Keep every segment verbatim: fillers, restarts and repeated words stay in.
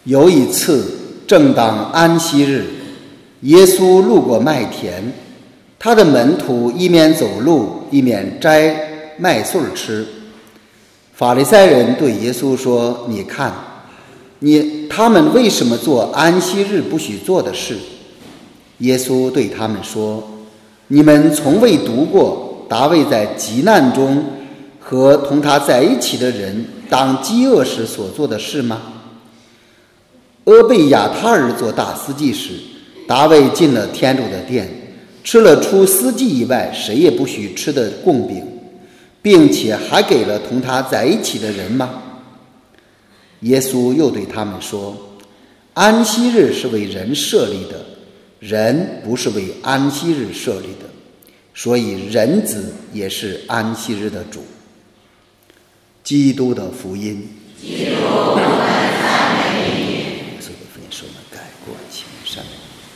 有一次，正当安息日，耶稣路过麦田，他的门徒一面走路，一面摘麦穗吃。法利赛人对耶稣说：“你看，你他们为什么做安息日不许做的事？”耶稣对他们说：“你们从未读过大卫在急难中和同他在一起的人当饥饿时所做的事吗？俄贝亚他尔做大司祭时，大卫进了天主的殿，吃了除司祭以外谁也不许吃的供饼，并且还给了同他在一起的人吗？”耶稣又对他们说：“安息日是为人设立的，人不是为安息日设立的，所以人子也是安息日的主。”基督的福音。基督，我们赞美你。所有的福音是我们改过行善。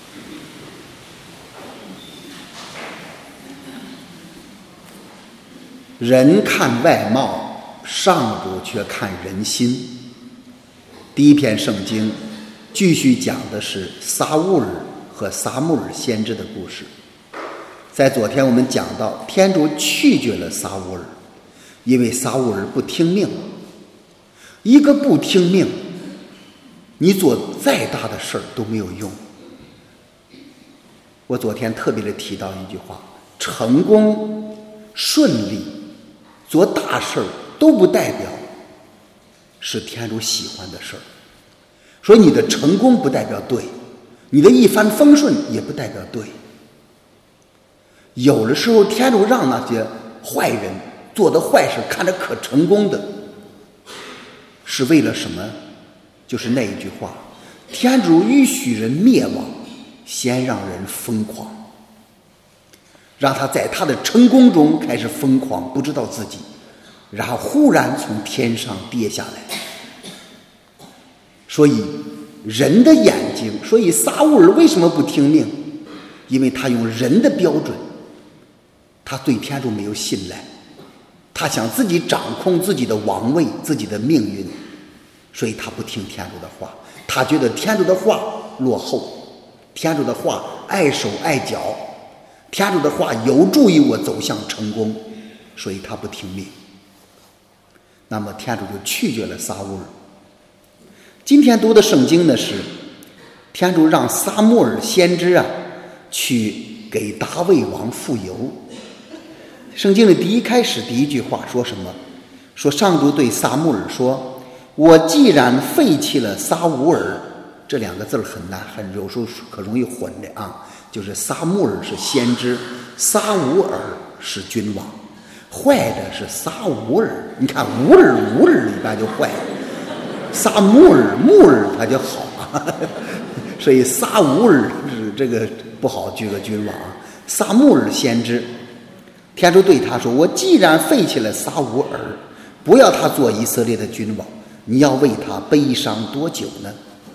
人看外貌，上主却看人心。第一篇圣经继续讲的是撒乌尔和撒母耳先知的故事。在昨天我们讲到，天主拒绝了撒乌尔，因为撒乌尔不听命。一个不听命，你做再大的事儿都没有用。我昨天特别的提到一句话：成功、顺利、做大事儿都不代表是天主喜欢的事儿。所以你的成功不代表对，你的一帆风顺也不代表对。有的时候天主让那些坏人做的坏事看着可成功的，是为了什么？就是那一句话：天主允许人灭亡，先让人疯狂，让他在他的成功中开始疯狂，不知道自己，然后忽然从天上跌下来。所以人的眼睛，所以撒乌尔为什么不听命？因为他用人的标准，他对天主没有信赖，他想自己掌控自己的王位，自己的命运，所以他不听天主的话。他觉得天主的话落后，天主的话碍手碍脚，天主的话有助于我走向成功，所以他不听命。那么天主就拒绝了撒乌尔。今天读的圣经呢是天主让撒母耳先知啊去给大卫王傅油。圣经的第一开始第一句话说什么？说上主对撒母耳说：“我既然废弃了撒乌尔。”这两个字很难，很有时候可容易混的啊。就是撒母耳是先知，撒乌尔是君王，坏的是撒乌尔。你看乌尔乌尔一般就坏，撒母耳木耳他就好啊。所以撒乌尔是这个不好这个君王。撒母耳先知，天主对他说：“我既然废弃了撒乌尔，不要他做以色列的君王，你要为他悲伤多久呢？”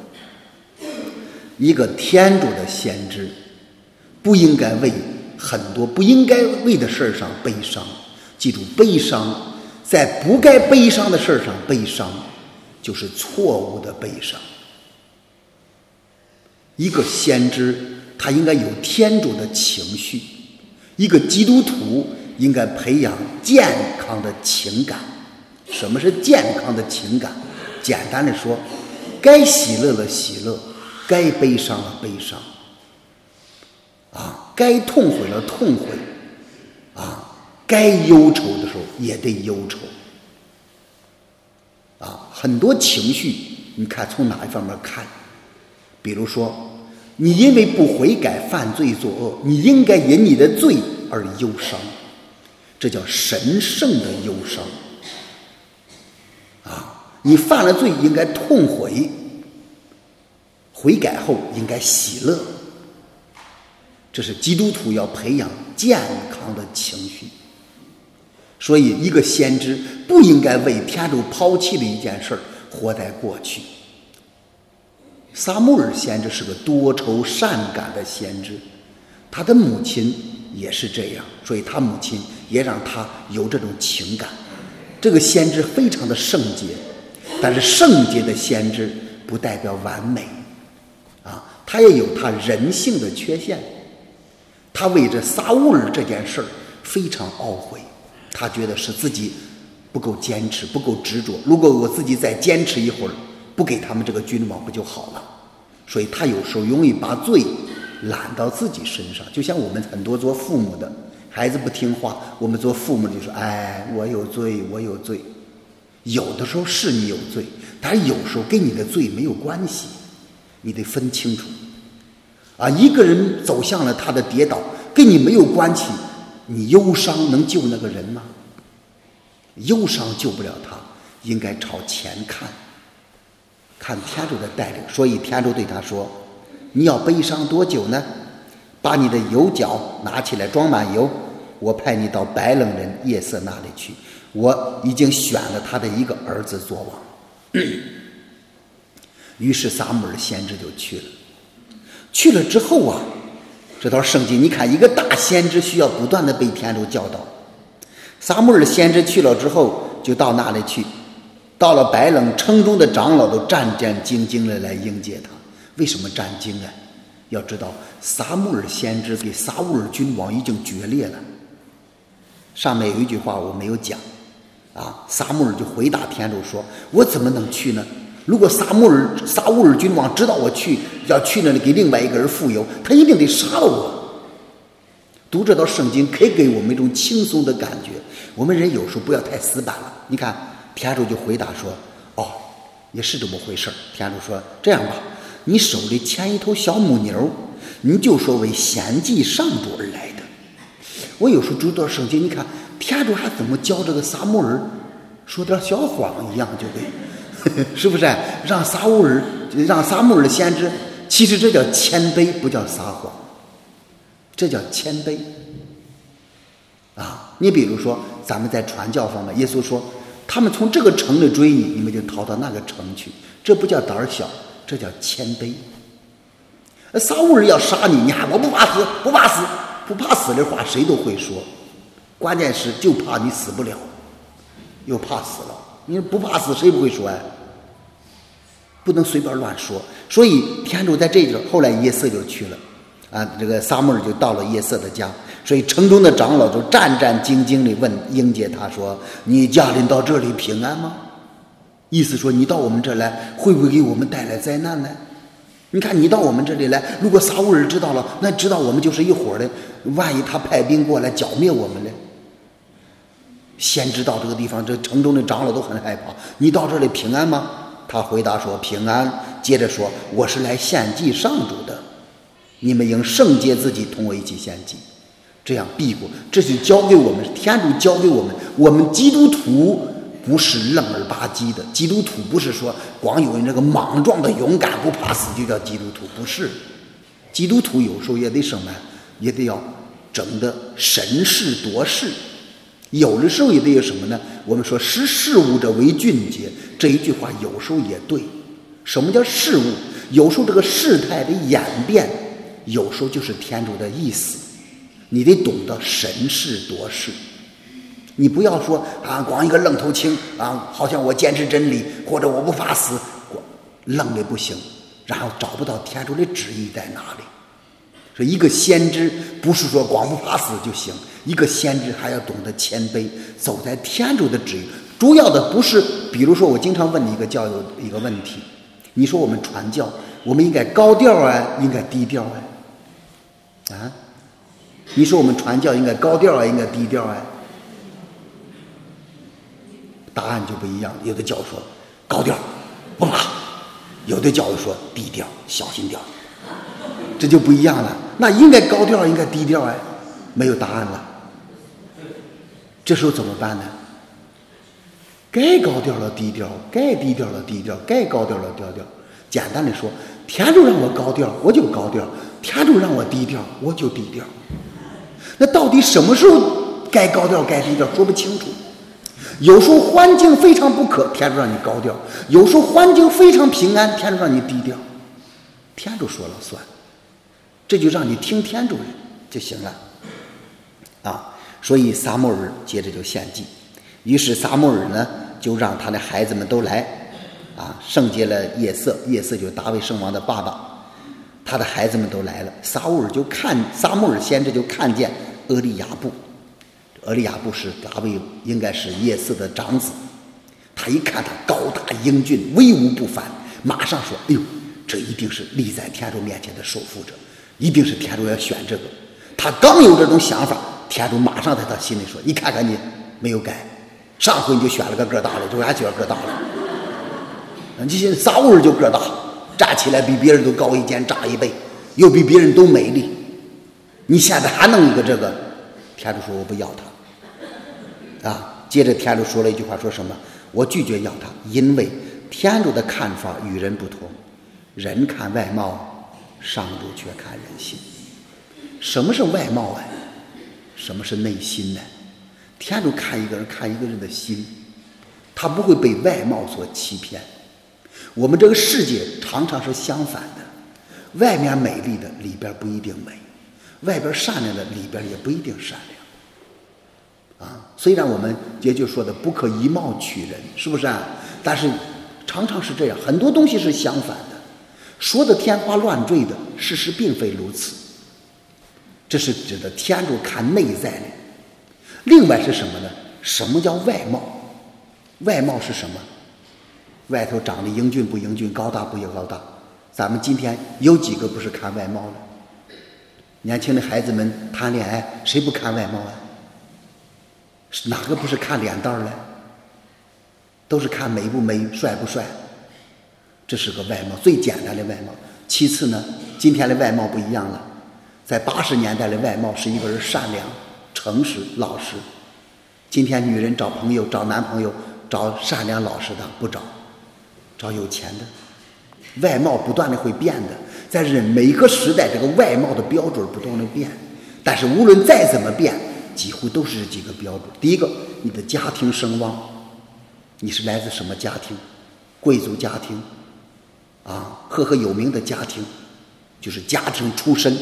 一个天主的先知不应该为很多不应该为的事上悲伤。记住，悲伤在不该悲伤的事上悲伤就是错误的悲伤。一个先知他应该有天主的情绪，一个基督徒应该培养健康的情感。什么是健康的情感？简单的说，该喜乐了喜乐，该悲伤了悲伤，啊，该痛悔了痛悔，啊，该忧愁的时候也得忧愁，啊，很多情绪，你看从哪一方面看？比如说，你因为不悔改犯罪作恶，你应该因你的罪而忧伤，这叫神圣的忧伤。啊，你犯了罪应该痛悔，悔改后应该喜乐。这是基督徒要培养健康的情绪。所以一个先知不应该为天主抛弃的一件事活在过去。撒母耳先知是个多愁善感的先知，他的母亲也是这样，所以他母亲也让他有这种情感。这个先知非常的圣洁，但是圣洁的先知不不代表完美啊，他也有他人性的缺陷。他为这撒乌尔这件事儿非常懊悔，他觉得是自己不够坚持，不够执着。如果我自己再坚持一会儿，不给他们这个君王不就好了？所以他有时候容易把罪揽到自己身上。就像我们很多做父母的，孩子不听话，我们做父母就说：“哎，我有罪，我有罪。”有的时候是你有罪，但是有时候跟你的罪没有关系，你得分清楚。啊，一个人走向了他的跌倒，跟你没有关系，你忧伤能救那个人吗？忧伤救不了他，应该朝前看，看天主的带领。所以天主对他说：“你要悲伤多久呢？把你的油角拿起来装满油，我派你到白冷人夜色那里去，我已经选了他的一个儿子做王。”于是撒母耳先知就去了。去了之后啊，这道圣经你看，一个大先知需要不断的被天主教导。撒母耳先知去了之后，就到那里去，到了白冷，城中的长老都战战兢兢的来迎接他。为什么战兢啊？要知道撒母耳先知给撒乌尔君王已经决裂了。上面有一句话我没有讲啊，撒母耳就回答天主说：“我怎么能去呢？如果撒母耳撒乌尔君王知道我去，要去那里给另外一个人傅油，他一定得杀了我。”读这道圣经可以给我们一种轻松的感觉。我们人有时候不要太死板了。你看天主就回答说：“哦，也是这么回事。”天主说：“这样吧，你手里牵一头小母牛，你就说为献祭上主而来的。”我有时候读这道圣经，你看天主还怎么教这个撒母耳说点小谎一样，就给是不是让撒乌尔让撒母耳的先知，其实这叫谦卑，不叫撒谎，这叫谦卑啊！你比如说咱们在传教方面，耶稣说他们从这个城里追你，你们就逃到那个城去，这不叫胆小，这叫谦卑。撒乌尔要杀你，你还我不怕死，不怕死，不怕死的话谁都会说，关键是就怕你死不了，又怕死了。你不怕死谁不会说呀？不能随便乱说。所以天主在这里，后来耶色就去了啊，这个撒母耳就到了耶色的家。所以城中的长老就战战兢兢地问迎接他说：“你驾临到这里平安吗？”意思说你到我们这来会不会给我们带来灾难呢？你看你到我们这里来，如果撒乌尔知道了，那知道我们就是一伙的，万一他派兵过来剿灭我们呢？先知到这个地方，这城中的长老都很害怕。你到这里平安吗？他回答说平安。接着说：“我是来献祭上主的，你们应圣洁自己，同我一起献祭，这样必过。”这是教给我们，天主教给我们，我们基督徒不是愣儿吧唧的。基督徒不是说光有那个莽撞的勇敢不怕死就叫基督徒，不是。基督徒有时候也得什么，也得要整的审事夺事。有的时候也得有什么呢？我们说识事物者为俊杰，这一句话有时候也对。什么叫事物？有时候这个事态的演变，有时候就是天主的意思，你得懂得审事夺事。你不要说啊，光一个愣头青啊，好像我坚持真理，或者我不怕死，愣的不行，然后找不到天主的旨意在哪里。所以一个先知不是说光不怕死就行，一个先知还要懂得谦卑，走在天主的旨意。主要的不是，比如说我经常问你一个教友一个问题，你说我们传教，我们应该高调啊，应该低调啊？啊？你说我们传教应该高调啊，应该低调啊？答案就不一样。有的教友说高调不怕，有的教友说低调小心调，这就不一样了。那应该高调应该低调哎，没有答案了。这时候怎么办呢？该高调了低调，该低调了低调，该高调了低调。简单的说，天主让我高调我就高调，天主让我低调我就低调。那到底什么时候该高调该低调说不清楚。有时候环境非常不可，天主让你高调；有时候环境非常平安，天主让你低调。天主说了算，这就让你听天主的就行了啊。所以撒母耳接着就献祭，于是撒母耳呢就让他的孩子们都来啊，圣洁了夜色，夜色就是大卫圣王的爸爸，他的孩子们都来了。撒乌尔就看撒母耳先知就看见俄利亚布，俄利亚布是大卫应该是夜色的长子，他一看他高大英俊，威武不凡，马上说：“哎呦，这一定是立在天主面前的守护者，一定是天主要选这个。”他刚有这种想法，天主马上在他心里说：“你看看你没有改，上回你就选了个个大的，这回还选个大的。你现在撒乌尔就个大，站起来比别人都高一肩，长一倍，又比别人都美丽。你现在还弄一个这个？”天主说：“我不要他。”啊，接着天主说了一句话，说什么？我拒绝要他，因为天主的看法与人不同，人看外貌，上主却看人心。什么是外貌啊？什么是内心呢？天主看一个人，看一个人的心，他不会被外貌所欺骗。我们这个世界常常是相反的，外面美丽的里边不一定美，外边善良的里边也不一定善良。啊，虽然我们也就说的不可以貌取人，是不是啊？但是常常是这样，很多东西是相反的，说的天花乱坠的，事实并非如此。这是指的天主看内在的。另外是什么呢？什么叫外貌？外貌是什么？外头长得英俊不英俊，高大不高大？咱们今天有几个不是看外貌的？年轻的孩子们谈恋爱，谁不看外貌啊？哪个不是看脸蛋儿呢？都是看美不美，帅不帅。这是个外貌，最简单的外貌。其次呢，今天的外貌不一样了。在八十年代的外貌是一个人善良、诚实、老实。今天女人找朋友、找男朋友，找善良老实的不找，找有钱的。外貌不断的会变的，在人每个时代，这个外貌的标准不断的变。但是无论再怎么变，几乎都是这几个标准。第一个，你的家庭声望，你是来自什么家庭？贵族家庭啊，赫赫有名的家庭，就是家庭出身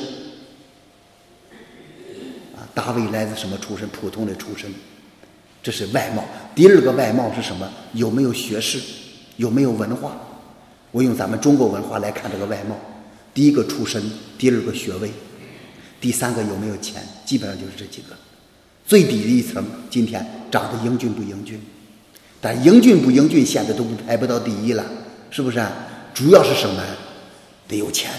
啊。大卫来自什么出身？普通的出身，这是外貌。第二个外貌是什么？有没有学识，有没有文化？我用咱们中国文化来看这个外貌，第一个出身，第二个学位，第三个有没有钱，基本上就是这几个。最底的一层，今天长得英俊不英俊？但英俊不英俊现在都排不到第一了，是不是啊？主要是什么？得有钱，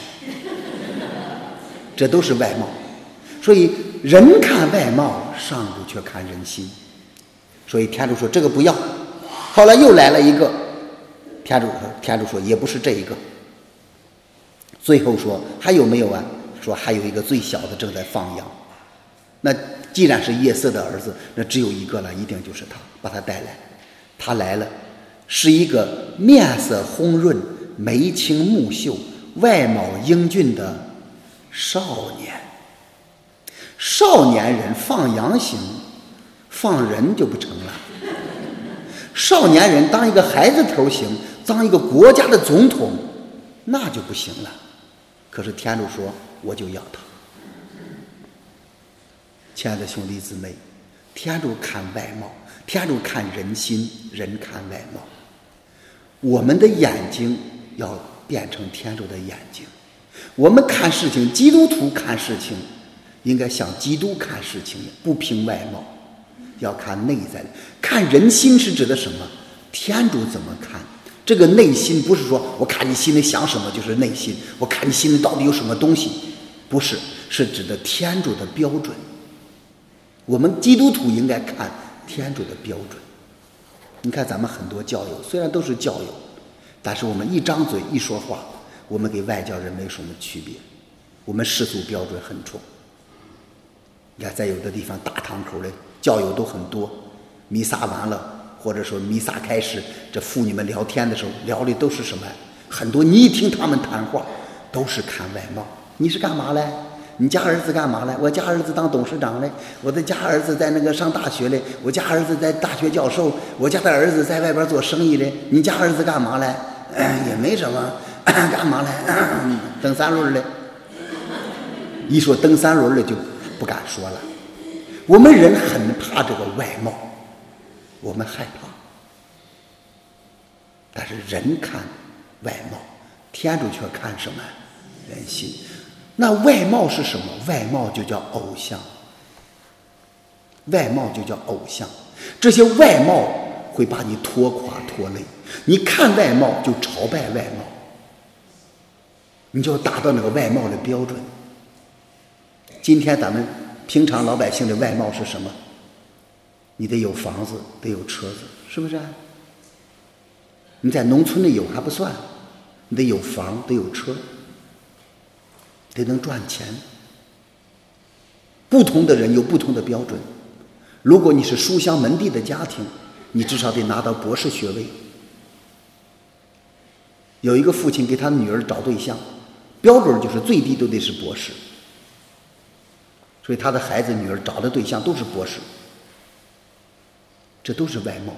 这都是外貌。所以人看外貌，上主却看人心。所以天主说这个不要，后来又来了一个，天主说天主说也不是这一个。最后说还有没有啊？说还有一个最小的正在放羊。那既然是夜色的儿子，那只有一个了，一定就是他，把他带来。他来了，是一个面色红润、眉清目秀、外貌英俊的少年。少年人放羊行，放人就不成了。少年人当一个孩子头行，当一个国家的总统，那就不行了。可是天主说，我就要他。亲爱的兄弟姊妹，天主看外貌，天主看人心，人看外貌。我们的眼睛要变成天主的眼睛。我们看事情，基督徒看事情应该像基督看事情，不凭外貌，要看内在的。看人心是指的什么？天主怎么看？这个内心不是说我看你心里想什么就是内心，我看你心里到底有什么东西，不是，是指的天主的标准。我们基督徒应该看天主的标准。你看咱们很多教友虽然都是教友，但是我们一张嘴一说话，我们给外教人没什么区别，我们世俗标准很重。你看在有的地方大堂口的教友都很多，弥撒完了或者说弥撒开始，这妇女们聊天的时候聊的都是什么？很多你一听他们谈话都是看外貌。你是干嘛嘞？你家儿子干嘛嘞？我家儿子当董事长嘞，我的家儿子在那个上大学嘞，我家儿子在大学教授，我家的儿子在外边做生意嘞。你家儿子干嘛嘞？也没什么，干嘛嘞？蹬三轮嘞。一说蹬三轮的就不敢说了。我们人很怕这个外貌，我们害怕。 但是人看外貌，天主却看什么？人心。那外貌是什么？外貌就叫偶像，外貌就叫偶像。这些外貌会把你拖垮拖累，你看外貌就朝拜外貌，你就要达到那个外貌的标准。今天咱们平常老百姓的外貌是什么？你得有房子，得有车子，是不是啊？你在农村里有还不算，你得有房，得有车，得能赚钱。不同的人有不同的标准。如果你是书香门第的家庭，你至少得拿到博士学位。有一个父亲给他女儿找对象，标准就是最低都得是博士，所以他的孩子女儿找的对象都是博士。这都是外貌。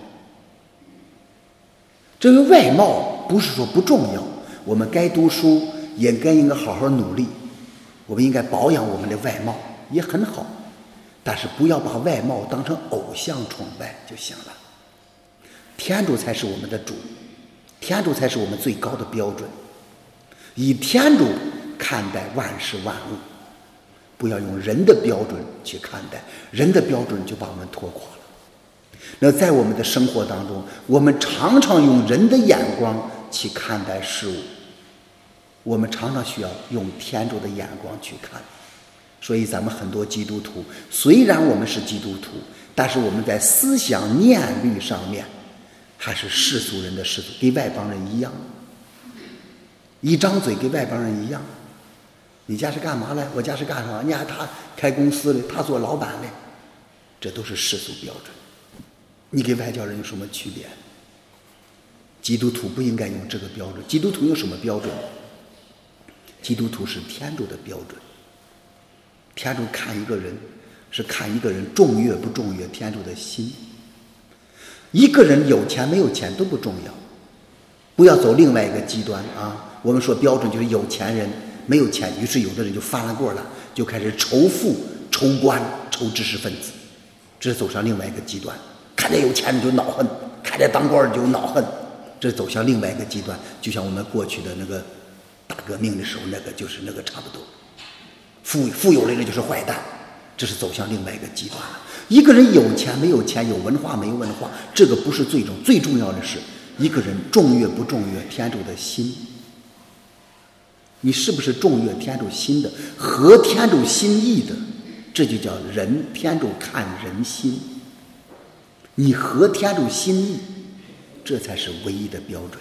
这个外貌不是说不重要，我们该读书也该应该好好努力，我们应该保养我们的外貌也很好，但是不要把外貌当成偶像崇拜就行了。天主才是我们的主，天主才是我们最高的标准，以天主看待万事万物，不要用人的标准去看待，人的标准就把我们拖垮了。那在我们的生活当中，我们常常用人的眼光去看待事物，我们常常需要用天主的眼光去看。所以咱们很多基督徒，虽然我们是基督徒，但是我们在思想念虑上面还是世俗人的世俗，跟外邦人一样，一张嘴跟外邦人一样。你家是干嘛的？我家是干啥？你看他开公司的，他做老板的，这都是世俗标准。你跟外教人有什么区别？基督徒不应该用这个标准。基督徒有什么标准？基督徒是天主的标准。天主看一个人是看一个人重悦不重悦天主的心。一个人有钱没有钱都不重要，不要走另外一个极端啊！我们说标准就是有钱人没有钱，于是有的人就翻了过了，就开始仇富、仇官、仇知识分子，这是走向另外一个极端。看见有钱人就恼恨，看见当官就恼恨，这是走向另外一个极端。就像我们过去的那个大革命的时候，那个就是那个差不多。富富有的人就是坏蛋，这是走向另外一个极端了。一个人有钱没有钱，有文化没有文化，这个不是最重，最重要的是一个人重悦不重悦天主的心。你是不是重悦天主心的，合天主心意的，这就叫人。天主看人心，你合天主心意，这才是唯一的标准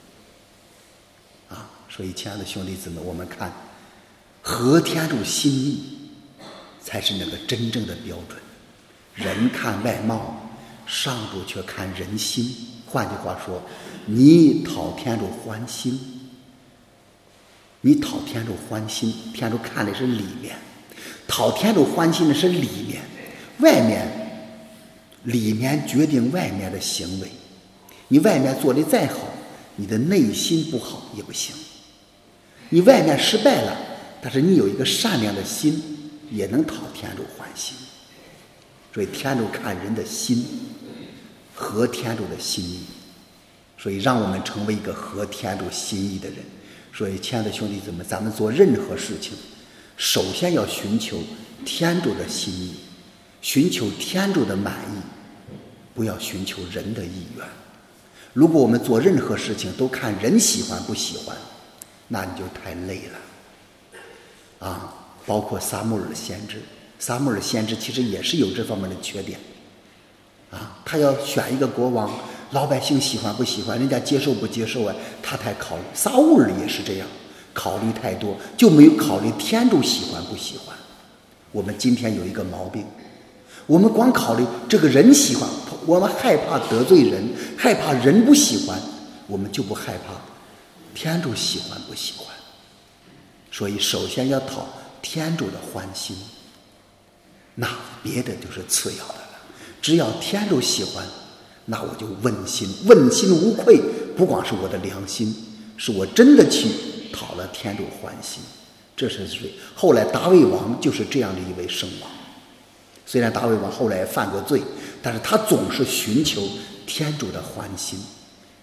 啊！所以亲爱的兄弟姊妹，我们看合天主心意才是那个真正的标准。人看外貌，上主却看人心。换句话说，你讨天主欢心，你讨天主欢心，天主看的是里面，讨天主欢心的是里面，外面里面决定外面的行为。你外面做的再好，你的内心不好也不行。你外面失败了，但是你有一个善良的心，也能讨天主欢心。所以天主看人的心，合天主的心意，所以让我们成为一个合天主心意的人。所以亲爱的兄弟姊妹，咱们做任何事情，首先要寻求天主的心意，寻求天主的满意，不要寻求人的意愿。如果我们做任何事情都看人喜欢不喜欢，那你就太累了啊！包括撒母耳的先知，撒母耳的先知其实也是有这方面的缺点啊。他要选一个国王，老百姓喜欢不喜欢，人家接受不接受啊，他太考虑。撒母耳也是这样，考虑太多，就没有考虑天主喜欢不喜欢。我们今天有一个毛病，我们光考虑这个人喜欢，我们害怕得罪人，害怕人不喜欢，我们就不害怕天主喜欢不喜欢。所以首先要讨天主的欢心，那别的就是次要的了。只要天主喜欢，那我就问心，问心无愧。不光是我的良心，是我真的去讨了天主欢心。这是谁？后来大卫王就是这样的一位圣王。虽然大卫王后来犯过罪，但是他总是寻求天主的欢心，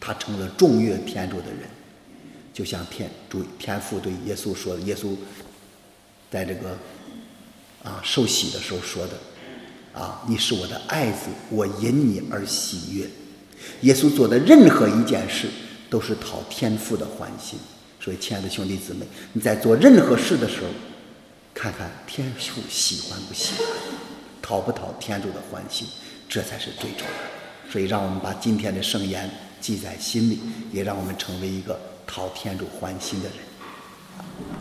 他成了众悦天主的人。就像天主天父对耶稣说的，耶稣在这个啊受洗的时候说的啊，你是我的爱子，我因你而喜悦。耶稣做的任何一件事都是讨天父的欢心。所以亲爱的兄弟姊妹，你在做任何事的时候，看看天父喜欢不喜欢，讨不讨天主的欢心，这才是最重要的。所以让我们把今天的圣言记在心里，也让我们成为一个讨天主欢心的人。